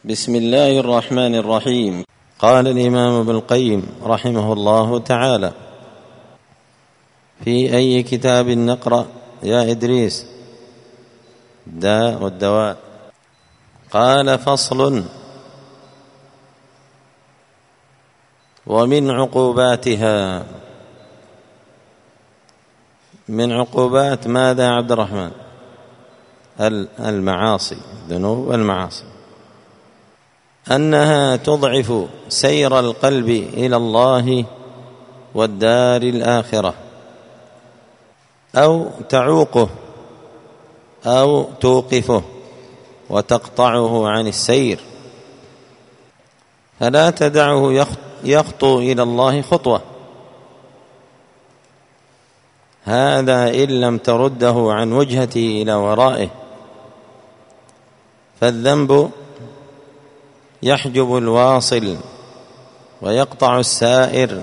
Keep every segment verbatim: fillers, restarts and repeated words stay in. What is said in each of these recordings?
بسم الله الرحمن الرحيم. قال الإمام ابن القيم رحمه الله تعالى: في أي كتاب نقرأ يا إدريس؟ الداء والدواء. قال: فصل: ومن عقوباتها. من عقوبات ماذا يا عبد الرحمن؟ المعاصي، الذنوب والمعاصي، أنها تضعف سير القلب إلى الله والدار الآخرة، أو تعوقه أو توقفه وتقطعه عن السير، فلا تدعه يخطو إلى الله خطوة، هذا إن لم ترده عن وجهته إلى ورائه. فالذنب يحجب الواصل ويقطع السائر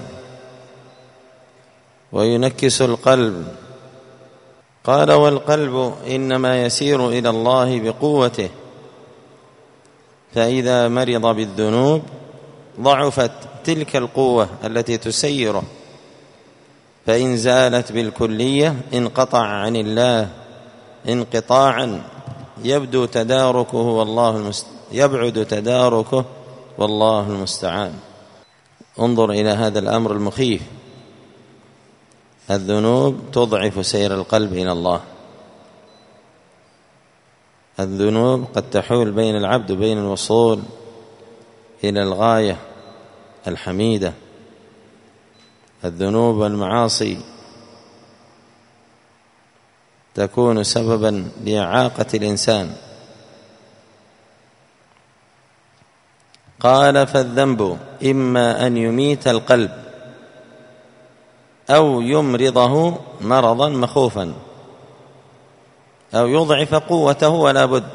وينكس القلب. قال: والقلب إنما يسير إلى الله بقوته، فإذا مرض بالذنوب ضعفت تلك القوة التي تسيره، فإن زالت بالكلية انقطع عن الله انقطاعا يبدو تداركه والله المست... يبعد تداركه والله المستعان. انظر إلى هذا الأمر المخيف. الذنوب تضعف سير القلب إلى الله. الذنوب قد تحول بين العبد وبين الوصول إلى الغاية الحميدة. الذنوب والمعاصي تكون سببا لإعاقة الإنسان. قال: فالذنب إما أن يميت القلب أو يمرضه مرضا مخوفا، أو يضعف قوته، ولا بد.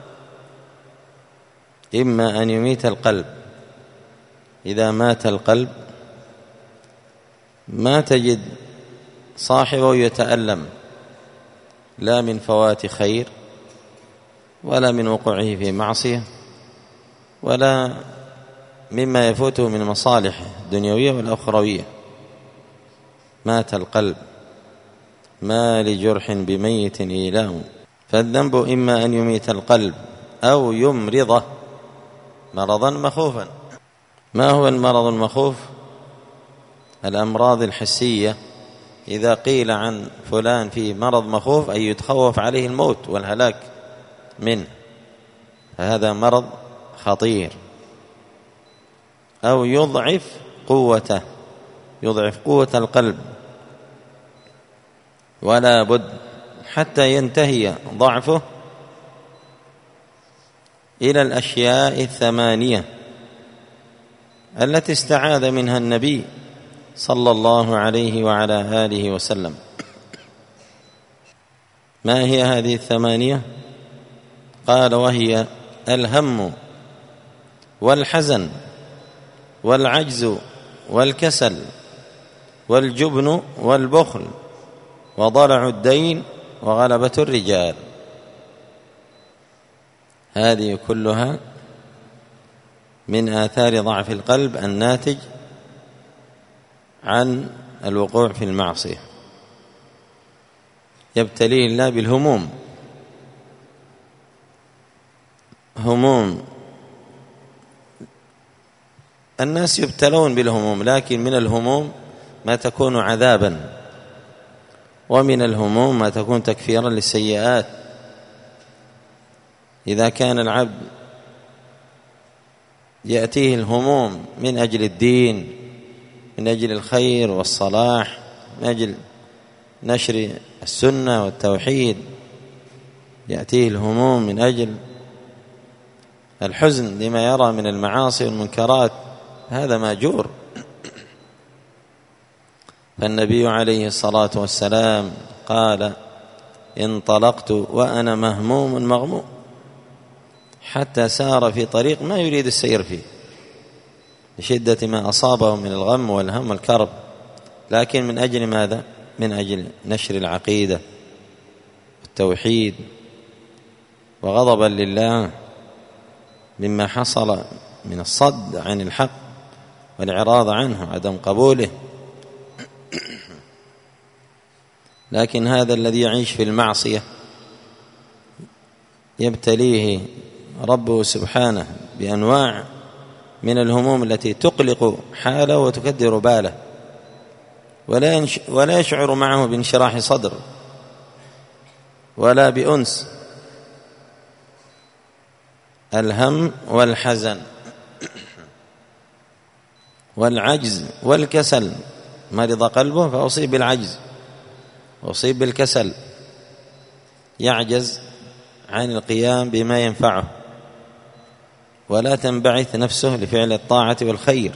إما أن يميت القلب، إذا مات القلب ما تجد صاحبه يتألم، لا من فوات خير ولا من وقوعه في معصية ولا مما يفوته من مصالح الدنيوية والأخروية. مات القلب، ما لجرح بميت إيلام. فالذنب إما أن يميت القلب أو يمرضه مرضا مخوفا. ما هو المرض المخوف؟ الأمراض الحسية، إذا قيل عن فلان فيه مرض مخوف أي يتخوف عليه الموت والهلاك منه، فهذا مرض خطير. أو يضعف قوته، يضعف قوة القلب، ولا بد حتى ينتهي ضعفه إلى الأشياء الثمانية التي استعاذ منها النبي صلى الله عليه وعلى آله وسلم. ما هي هذه الثمانية؟ قال: وهي الهم والحزن والعجز والكسل والجبن والبخل وضلع الدين وغلبة الرجال. هذه كلها من آثار ضعف القلب الناتج عن الوقوع في المعصية. يبتليه الله بالهموم. هموم الناس يبتلون بالهموم، لكن من الهموم ما تكون عذابا، ومن الهموم ما تكون تكفيرا للسيئات. إذا كان العبد يأتيه الهموم من أجل الدين، من أجل الخير والصلاح، من أجل نشر السنة والتوحيد، يأتيه الهموم من أجل الحزن لما يرى من المعاصي والمنكرات، هذا ماجور. فالنبي عليه الصلاة والسلام قال: انطلقت وأنا مهموم مغموم، حتى سار في طريق ما يريد السير فيه لشدة ما أصابه من الغم والهم والكرب، لكن من أجل ماذا؟ من أجل نشر العقيدة والتوحيد وغضبا لله مما حصل من الصد عن الحق والإعراض عنه، عدم قبوله. لكن هذا الذي يعيش في المعصية يبتليه ربه سبحانه بأنواع من الهموم التي تقلق حاله وتكدر باله، ولا ولا يشعر معه بانشراح صدر ولا بأنس. الهم والحزن والعجز والكسل، مرض قلبه فأصيب بالعجز وأصيب بالكسل، يعجز عن القيام بما ينفعه، ولا تنبعث نفسه لفعل الطاعة والخير،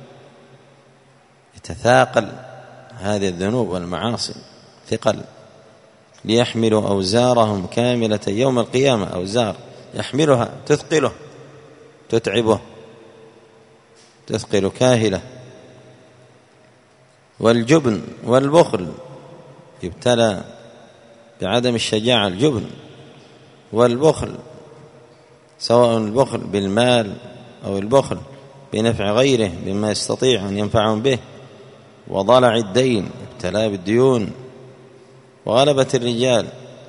يتثاقل هذه الذنوب والمعاصي ثقل، ليحملوا أوزارهم كاملة يوم القيامة. أوزار يحملها تثقله تتعبه تثقل كاهلة. والجبن والبخل، يبتلى بعدم الشجاعة، الجبن والبخل، سواء البخل بالمال أو البخل بنفع غيره بما يستطيع أن ينفعهم به. وضلع الدين، ابتلاء بالديون. وغلبة الرجال،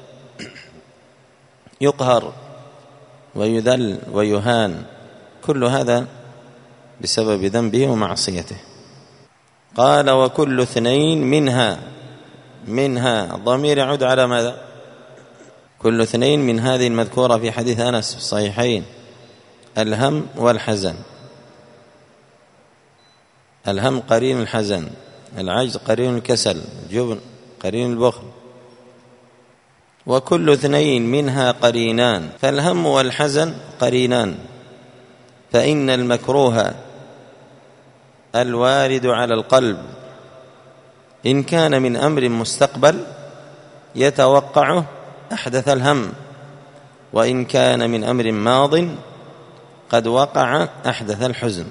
يقهر ويذل ويهان، كل هذا بسبب ذنبه ومعصيته. قال وكل اثنين منها، منها ضمير يعود على ماذا؟ كل اثنين من هذه المذكورة في حديث أنس في الصحيحين، الهم والحزن. الهم قرين الحزن، العجز قرين الكسل، الجبن قرين البخل. وكل اثنين منها قرينان، فالهم والحزن قرينان، فإن المكروه الوارد على القلب إن كان من أمر مستقبل يتوقعه أحدث الهم، وإن كان من أمر ماض قد وقع أحدث الحزن.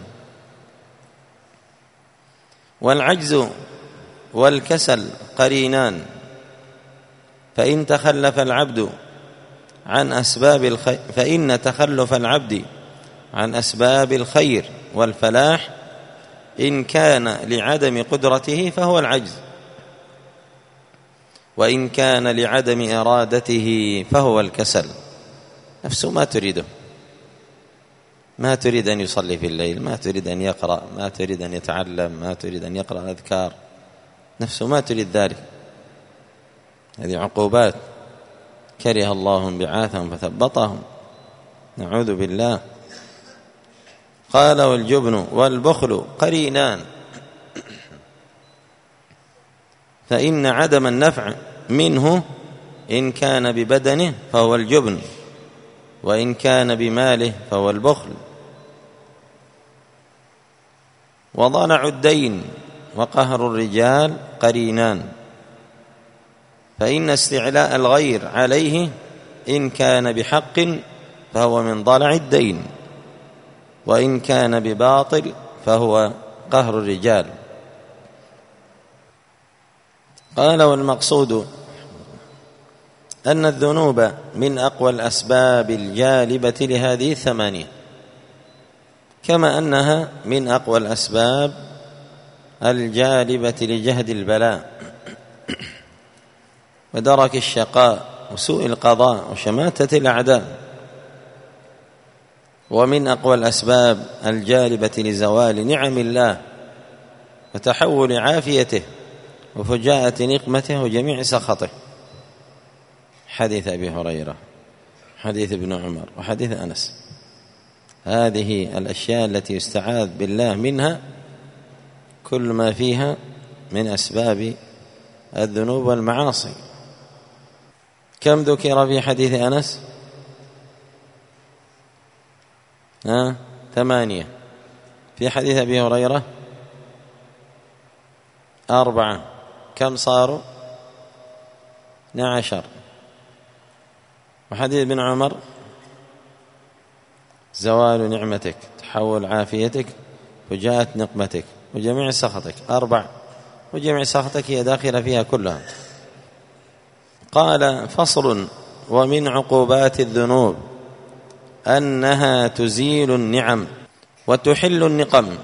والعجز والكسل قرينان، فإن تخلف العبد عن أسباب الخير فإن تخلف العبد عن أسباب الخير والفلاح إن كان لعدم قدرته فهو العجز، وإن كان لعدم إرادته فهو الكسل. نفسه ما تريده، ما تريد أن يصلي في الليل، ما تريد أن يقرأ، ما تريد أن يتعلم، ما تريد أن يقرأ أذكار، نفسه ما تريد ذلك. هذه عقوبات كره الله انبعاثهم فثبطهم، نعوذ بالله. قال والجبن والبخل قرينان، فإن عدم النفع منه إن كان ببدنه فهو الجبن، وإن كان بماله فهو البخل. وضلع الدين وقهر الرجال قرينان، فإن استعلاء الغير عليه إن كان بحق فهو من ضلع الدين، وإن كان بباطل فهو قهر الرجال. قال والمقصود أن الذنوب من أقوى الأسباب الجالبة لهذه الثمانية، كما أنها من أقوى الأسباب الجالبة لجهد البلاء ودرك الشقاء وسوء القضاء وشماتة الأعداء، ومن أقوى الأسباب الجالبة لزوال نعم الله وتحول عافيته وفجاءة نقمته وجميع سخطه. حديث أبي هريرة، حديث ابن عمر، وحديث أنس، هذه الأشياء التي يستعاذ بالله منها كل ما فيها من أسباب الذنوب والمعاصي. كم ذكر في حديث أنس؟ ها؟ ثمانية. في حديث أبي هريرة أربعة. كم صاروا؟ اثنا عشر. وحديث ابن عمر زوال نعمتك، تحول عافيتك، وجاءت نقمتك، وجميع سخطك، أربع، وجميع سخطك هي داخلة فيها كلها. قال فصل ومن عقوبات الذنوب أنها تزيل النعم وتحل النقم.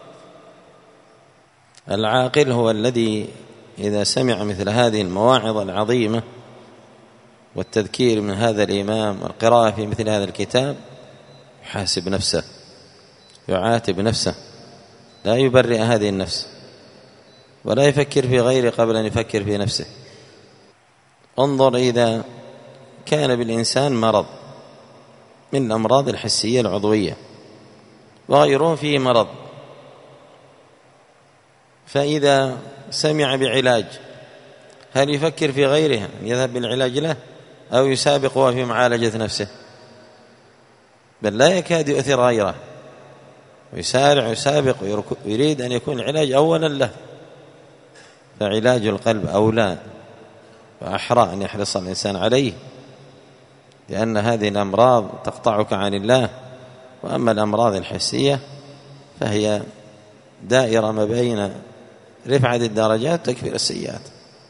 العاقل هو الذي إذا سمع مثل هذه المواعظ العظيمة والتذكير من هذا الإمام والقراءة في مثل هذا الكتاب يحاسب نفسه، يعاتب نفسه، لا يبرئ هذه النفس ولا يفكر في غيره قبل أن يفكر في نفسه. انظر إذا كان بالإنسان مرض من الأمراض الحسية العضوية وغيره فيه مرض، فإذا سمع بعلاج هل يفكر في غيره أن يذهب بالعلاج له أو يسابق هو في معالجة نفسه؟ بل لا يكاد يؤثر غيره، ويسارع ويسابق ويريد أن يكون العلاج أولا له. فعلاج القلب أولى وأحرى أن يحرص الإنسان عليه، لأن هذه الأمراض تقطعك عن الله. وأما الأمراض الحسية فهي دائرة ما بين رفعة الدرجات وتكفير السيئات.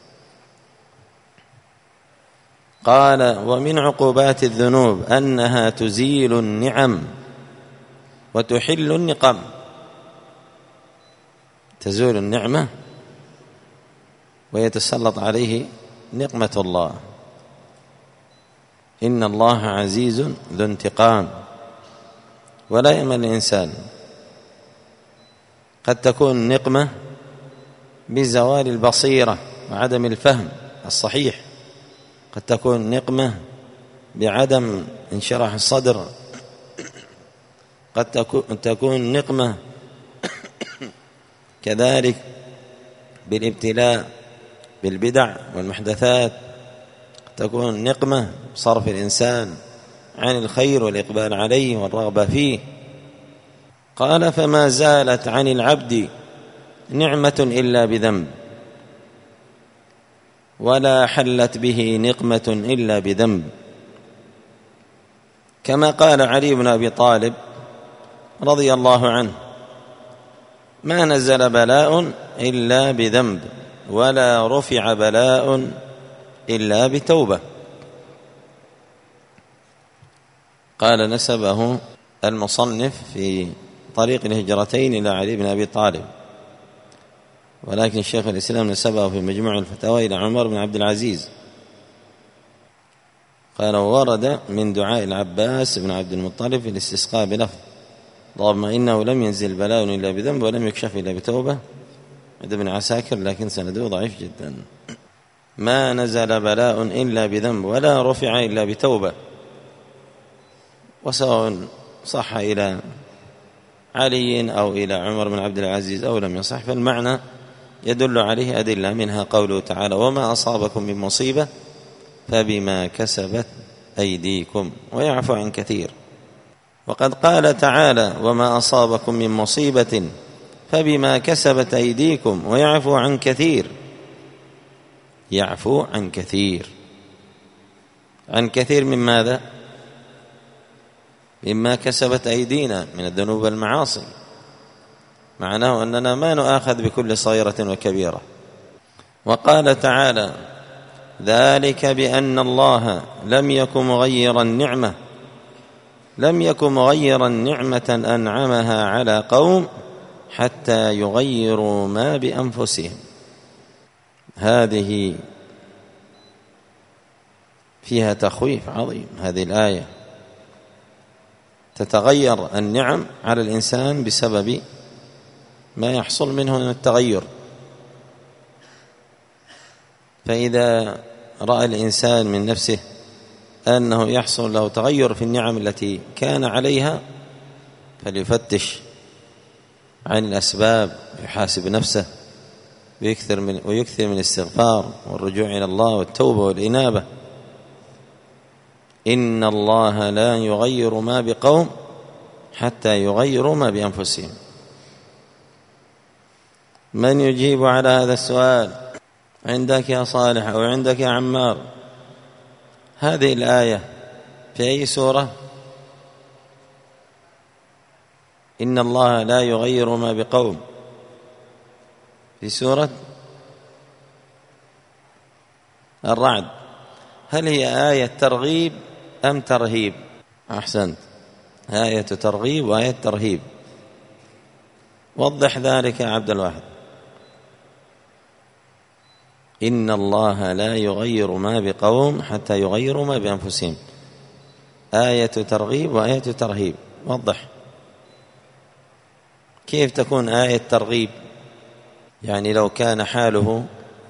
قال: ومن عقوبات الذنوب أنها تزيل النعم وتحل النقم. تزول النعمة ويتسلط عليه نقمة الله. إن الله عزيز ذو انتقام، ولا يأمن الإنسان. قد تكون نقمة بزوال البصيرة وعدم الفهم الصحيح، قد تكون نقمة بعدم انشراح الصدر، قد تكون نقمة كذلك بالابتلاء بالبدع والمحدثات، قد تكون نقمة بصرف الإنسان عن الخير والإقبال عليه والرغبة فيه. قال: فما زالت عن العبد نعمة إلا بذنب، ولا حلت به نقمة إلا بذنب. كما قال علي بن أبي طالب رضي الله عنه: ما نزل بلاء إلا بذنب، ولا رفع بلاء إلا بتوبة. قال نسبه المصنف في طريق الهجرتين إلى علي بن أبي طالب، ولكن شيخ الإسلام نسبه في مجموع الفتاوى إلى عمر بن عبد العزيز. قال: ورد من دعاء العباس بن عبد المطلب في الاستسقاء بلفظ: اللهم إنه لم ينزل بلاء إلا بذنب ولم يكشف إلا بتوبة، عند ابن عساكر، لكن سنده ضعيف جدا. ما نزل بلاء إلا بذنب ولا رفع إلا بتوبة. وسواء صح إلى علي أو إلى عمر بن عبد العزيز أو لم يصح، فالمعنى يدل عليه أدلة، منها قوله تعالى: وما أصابكم من مصيبة فبما كسبت أيديكم ويعفو عن كثير. وقد قال تعالى: وما أصابكم من مصيبة فبما كسبت أيديكم ويعفو عن كثير. يعفو عن كثير، عن كثير من ماذا؟ مما كسبت أيدينا من الذنوب والمعاصي. معناه أننا ما نؤاخذ بكل صغيرة وكبيرة. وقال تعالى: ذلك بأن الله لم يكن مغيرا نعمة لم يكن مغيرا نعمة أنعمها على قوم حتى يغيروا ما بأنفسهم. هذه فيها تخويف عظيم. هذه الآية تتغير النعم على الإنسان بسبب ما يحصل منه من التغير. فإذا رأى الإنسان من نفسه أنه يحصل له تغير في النعم التي كان عليها، فليفتش عن الأسباب، يحاسب نفسه ويكثر من, ويكثر من الاستغفار والرجوع إلى الله والتوبة والإنابة. إن الله لا يغير ما بقوم حتى يغيروا ما بأنفسهم. من يجيب على هذا السؤال؟ عندك يا صالح أو عندك يا عمار؟ هذه الآية في أي سورة؟ إن الله لا يغير ما بقوم، في سورة الرعد. هل هي آية ترغيب أم ترهيب؟ أحسنت، آية ترغيب وآية ترهيب. وضح ذلك يا عبد الواحد. إن الله لا يغير ما بقوم حتى يغيروا ما بأنفسهم، آية ترغيب وآية ترهيب. وضح كيف تكون آية ترغيب؟ يعني لو كان حاله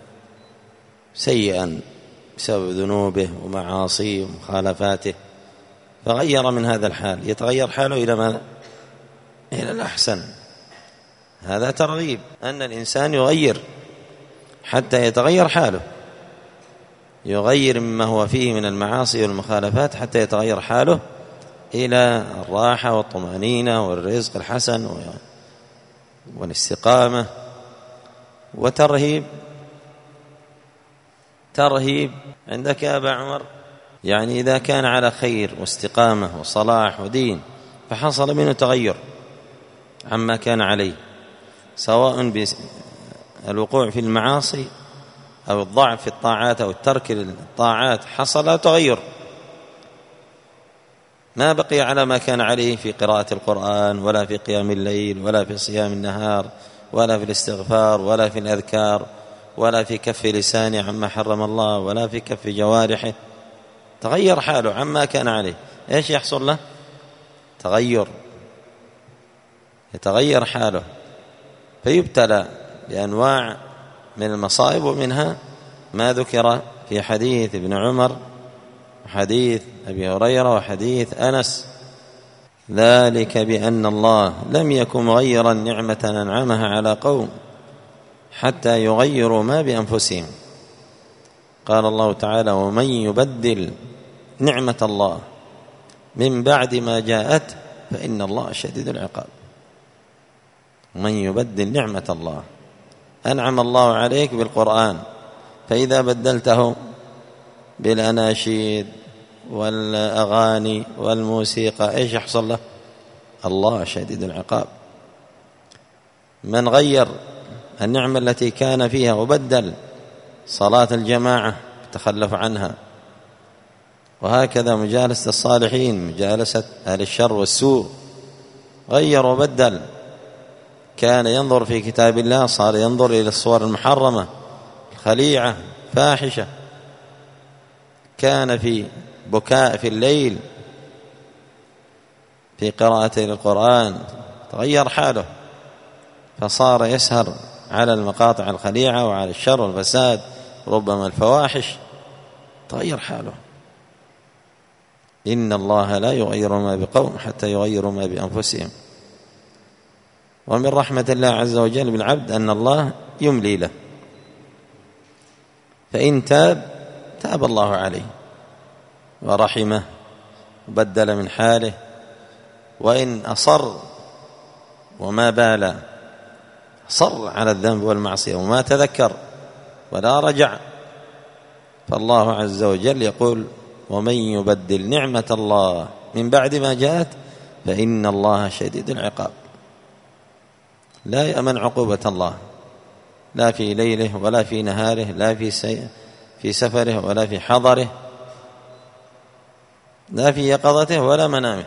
سيئا بسبب ذنوبه ومعاصيه ومخالفاته فغير من هذا الحال، يتغير حاله إلى ماذا؟ إلى الأحسن. هذا ترغيب، أن الإنسان يغير حتى يتغير حاله، يغير مما هو فيه من المعاصي والمخالفات حتى يتغير حاله إلى الراحة والطمأنينة والرزق الحسن والاستقامة. وترهيب، ترهيب عندك يا أبا عمر يعني إذا كان على خير واستقامة وصلاح ودين فحصل منه تغير عما كان عليه، سواء بالوقوع في المعاصي أو الضعف في الطاعات أو الترك للطاعات، حصل تغير، ما بقي على ما كان عليه في قراءة القرآن ولا في قيام الليل ولا في صيام النهار ولا في الاستغفار ولا في الأذكار ولا في كف لسانه عما حرم الله ولا في كف جوارحه. تغير حاله عما كان عليه، إيش يحصل له؟ تغير، يتغير حاله فيبتلى بأنواع من المصائب، ومنها ما ذكر في حديث ابن عمر وحديث أبي هريرة وحديث أنس، ذلك بأن الله لم يكن مغيرا نعمة أنعمها على قوم حتى يغيروا ما بأنفسهم. قال الله تعالى: ومن يبدل نعمة الله من بعد ما جاءت فإن الله شديد العقاب. من يبدل نعمة الله، أنعم الله عليك بالقرآن، فإذا بدلته بالأناشيد والأغاني والموسيقى إيش يحصل له؟ الله شديد العقاب. من غير النعمة التي كان فيها وبدل صلاة الجماعة تخلف عنها، وهكذا مجالسة الصالحين، مجالسة أهل الشر والسوء، غير وبدل. كان ينظر في كتاب الله صار ينظر إلى الصور المحرمة الخليعة فاحشة، كان في بكاء في الليل في قراءته للقرآن، تغير حاله فصار يسهر على المقاطع الخليعة وعلى الشر والفساد ربما الفواحش، تغير حاله. إن الله لا يغير ما بقوم حتى يغيروا ما بأنفسهم. ومن رحمة الله عز وجل بالعبد أن الله يملي له، فإن تاب تاب الله عليه ورحمه وبدل من حاله، وإن أصر وما بال، صر على الذنب والمعصية وما تذكر ولا رجع، فالله عز وجل يقول: ومن يبدل نعمة الله من بعد ما جاءت فإن الله شديد العقاب. لا يأمن عقوبة الله، لا في ليله ولا في نهاره، لا في سي... في سفره ولا في حضره، لا في يقظته ولا منامه.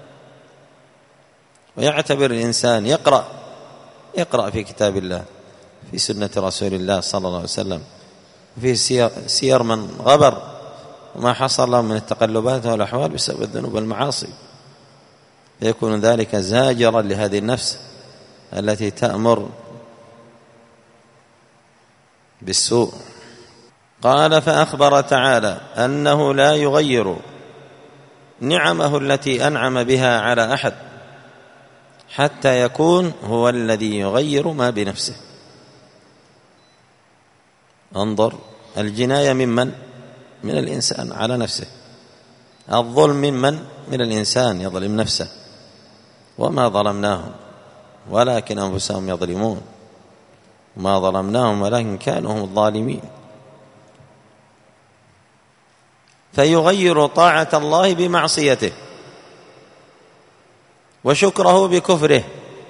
ويعتبر الإنسان يقرأ يقرأ في كتاب الله، في سنة رسول الله صلى الله عليه وسلم، في سير, سير من غبر وما حصل له من التقلبات والأحوال بسبب الذنوب والمعاصي، فيكون ذلك زاجرا لهذه النفس التي تأمر بالسوء. قال: فأخبر تعالى أنه لا يغير نعمه التي أنعم بها على أحد حتى يكون هو الذي يغير ما بنفسه. انظر، الجناية ممن؟ من الإنسان على نفسه. الظلم ممن؟ من الإنسان يظلم نفسه. وما ظلمناهم ولكن أنفسهم يظلمون، ما ظلمناهم ولكن كانوا هم الظالمين. فيغير طاعة الله بمعصيته وشكره بكفره،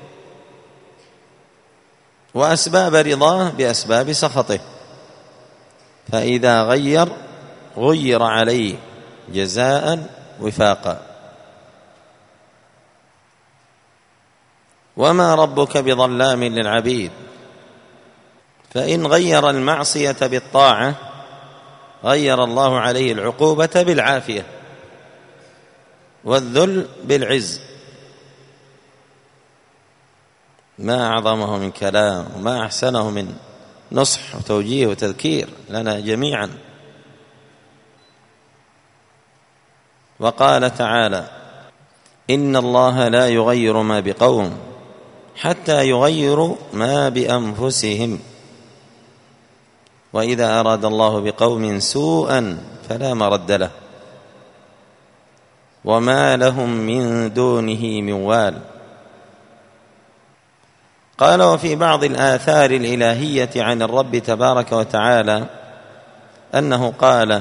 وأسباب رضاه بأسباب سخطه. فإذا غير غير عليه جزاء وفاقا. وما ربك بظلام للعبيد. فإن غير المعصية بالطاعة غير الله عليه العقوبة بالعافية والذل بالعز. ما أعظمه من كلام وما أحسنه من نصح وتوجيه وتذكير لنا جميعا. وقال تعالى: إن الله لا يغير ما بقوم حتى يغيروا ما بأنفسهم وإذا أراد الله بقوم سوءا فلا مرد له وما لهم من دونه من وال. قال: وفي بعض الآثار الإلهية عن الرب تبارك وتعالى أنه قال: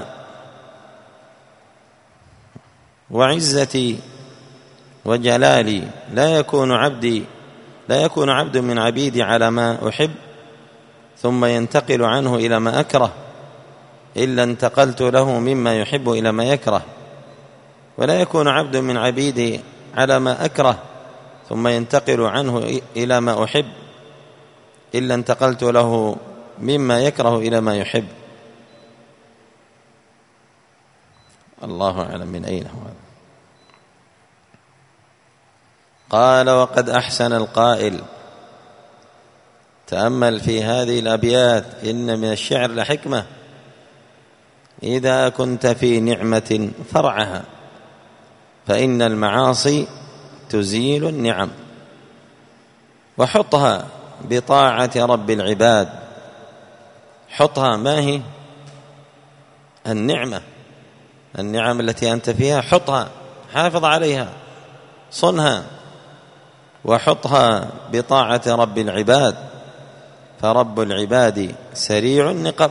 وعزتي وجلالي لا يكون عبدي لا يكون عبد من عبيدي على ما أحب ثم ينتقل عنه إلى ما أكره إلا انتقلت له مما يحب إلى ما يكره، ولا يكون عبد من عبيدي على ما أكره ثم ينتقل عنه إلى ما أحب إلا انتقلت له مما يكره إلى ما يحب. الله أعلم من أين هو. قال: وقد أحسن القائل. تأمل في هذه الأبيات: إن من الشعر لحكمة، إذا كنت في نعمة فرعها فإن المعاصي تزيل النعم، وحطها بطاعة رب العباد. حطها، ما هي النعمة؟ النعم التي أنت فيها حطها، حافظ عليها، صنها، وحطها بطاعة رب العباد، فرب العباد سريع النقم.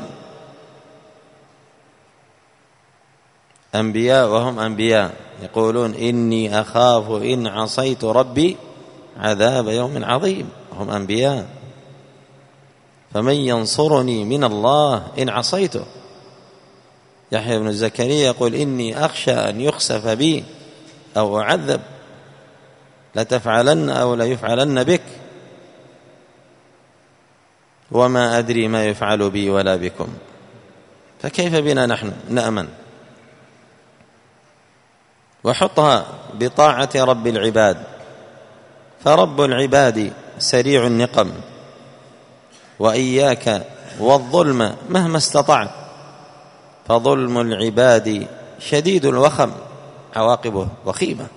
أنبياء وهم أنبياء يقولون: إني أخاف إن عصيت ربي عذاب يوم عظيم. هم أنبياء، فمن ينصرني من الله إن عصيته. يحيى بن زكريا يقول: إني أخشى أن يخسف بي أو أعذب، لتفعلن أو ليفعلن بك، وما أدري ما يفعل بي ولا بكم. فكيف بنا نحن نأمن؟ وحطها بطاعة رب العباد، فرب العباد سريع النقم. وإياك والظلم مهما استطعت، فظلم العباد شديد الوخم، عواقبه وخيمة.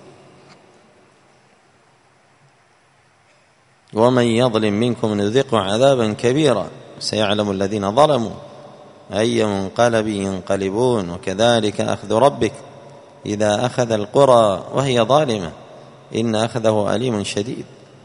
ومن يظلم منكم نذقه عذابا كبيرا، سيعلم الذين ظلموا أي منقلب ينقلبون. وكذلك أخذ ربك إذا أخذ القرى وهي ظالمة إن أخذه أليم شديد.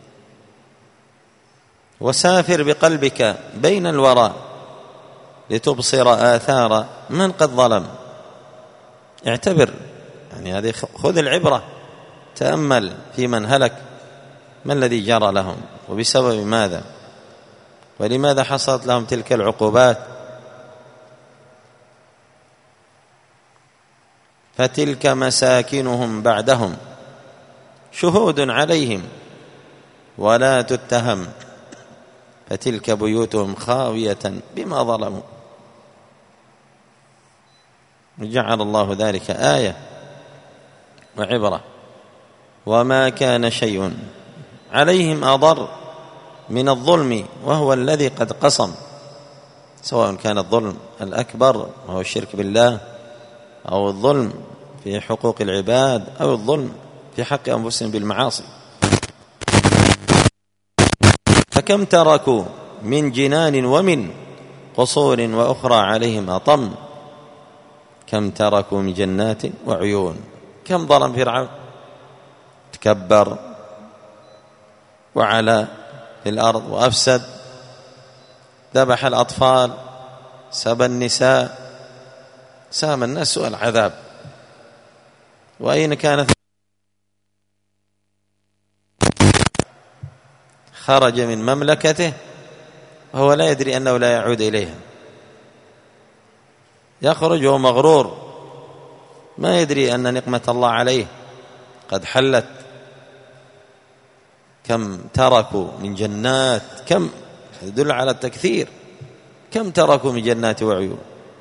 وسافر بقلبك بين الورى لتبصر آثار من قد ظلم. اعتبر، يعني هذه خذ العبرة، تأمل في من هلك، ما الذي جرى لهم وبسبب ماذا، ولماذا حصلت لهم تلك العقوبات. فتلك مساكنهم بعدهم شهود عليهم ولا تتهم، فتلك بيوتهم خاوية بما ظلموا. جعل الله ذلك آية وعبرة. وما كان شيء عليهم أضر من الظلم وهو الذي قد قصم، سواء كان الظلم الأكبر وهو الشرك بالله، أو الظلم في حقوق العباد، أو الظلم في حق أنفسهم بالمعاصي. فكم تركوا من جنان ومن قصور وأخرى عليهم أطم، كم تركوا من جنات وعيون. كم ظلم فرعون، تكبر وعلى في الأرض وأفسد، ذبح الأطفال، سبى النساء، سام الناس سوء العذاب. وأين كانت؟ خرج من مملكته وهو لا يدري أنه لا يعود إليها، يخرج وهو مغرور، ما يدري أن نقمة الله عليه قد حلت. كم تركوا من جنات، كم يدل على التكثير، كم تركوا من جنات وعيون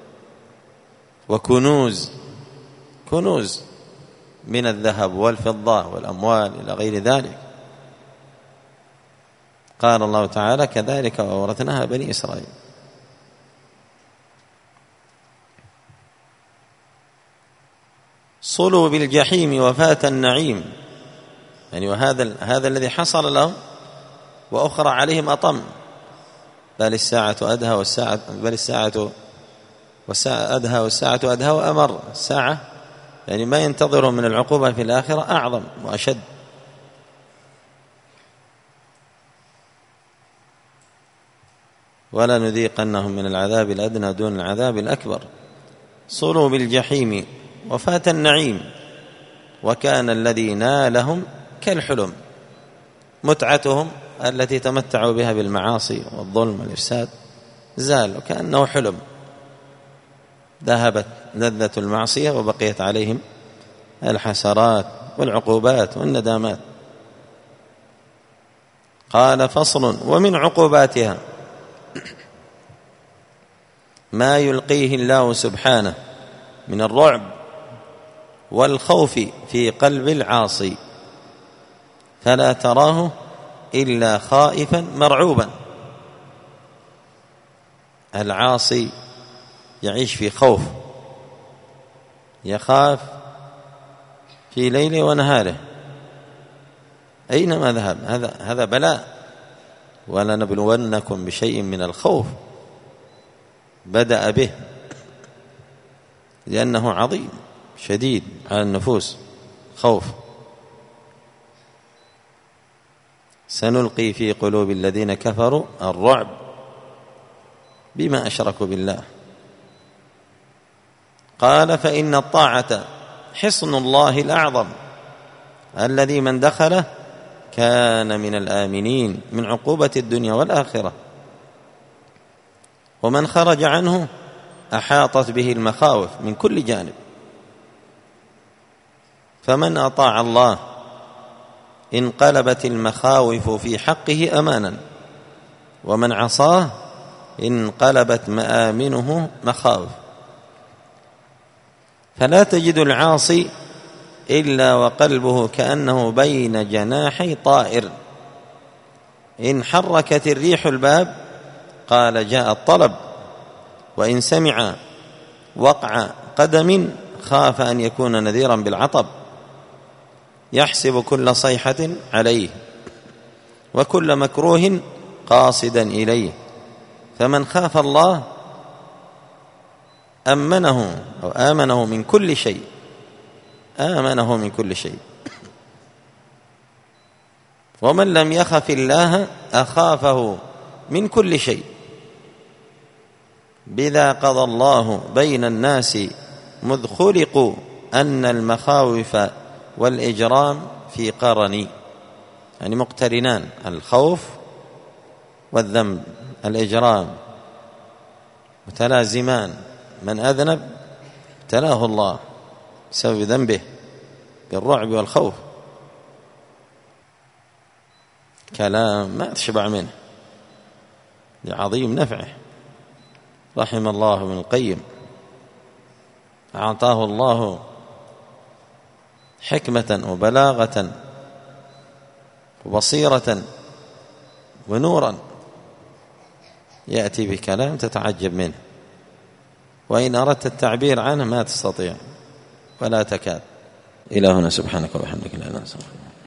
وكنوز، كنوز من الذهب والفضة والأموال إلى غير ذلك. قال الله تعالى كذلك وأورثناها بني إسرائيل. صلوا بالجحيم وفات النعيم، يعني وهذا هذا الذي حصل لهم وأخرى عليهم أطم، بل الساعة أدهى والساعة بل الساعة والساعة أدهى والساعة أدهى وأمر. الساعة يعني ما ينتظره من العقوبة في الآخرة أعظم وأشد. ولا نذيقنهم من العذاب الأدنى دون العذاب الأكبر. صلوا بالجحيم وفات النعيم، وكان الذي نالهم كالحلم، متعتهم التي تمتعوا بها بالمعاصي والظلم والإفساد زال وكأنه حلم، ذهبت لذة المعصية وبقيت عليهم الحسرات والعقوبات والندامات. قال فصل: ومن عقوباتها ما يلقيه الله سبحانه من الرعب والخوف في قلب العاصي، فلا تراه إلا خائفا مرعوبا. العاصي يعيش في خوف، يخاف في ليله ونهاره أينما ذهب. هذا هذا بلاء. ولنبلونكم بشيء من الخوف، بدأ به لأنه عظيم شديد على النفوس. خوف. سنلقي في قلوب الذين كفروا الرعب بما أشركوا بالله. قال: فإن الطاعة حصن الله الأعظم الذي من دخله كان من الآمنين من عقوبة الدنيا والآخرة، ومن خرج عنه أحاطت به المخاوف من كل جانب. فمن أطاع الله انقلبت المخاوف في حقه أمانا، ومن عصاه انقلبت مآمنه مخاوف. فلا تجد العاصي إلا وقلبه كأنه بين جناحي طائر، إن حركت الريح الباب قال جاء الطلب، وإن سمع وقع قدم خاف أن يكون نذيرا بالعطب. يحسب كل صيحة عليه وكل مكروه قاصدا إليه. فمن خاف الله أمنه أو آمنه من كل شيء، آمنه من كل شيء. ومن لم يخف الله أخافه من كل شيء. بذا قضى الله بين الناس مذ خلقوا أن المخاوف والإجرام في قرن، يعني مقترنان، الخوف والذنب الإجرام متلازمان. من أذنب ابتلاه الله بسبب ذنبه بالرعب والخوف. كلام ما تشبع منه لعظيم نفعه. رحم الله ابن القيم، أعطاه الله حكمة وبلاغة وبصيرة ونورا، يأتي بكلام تتعجب منه، وإن أردت التعبير عنه ما تستطيع ولا تكاد. إلهنا سبحانك وبحمدك لا إله إلا أنت.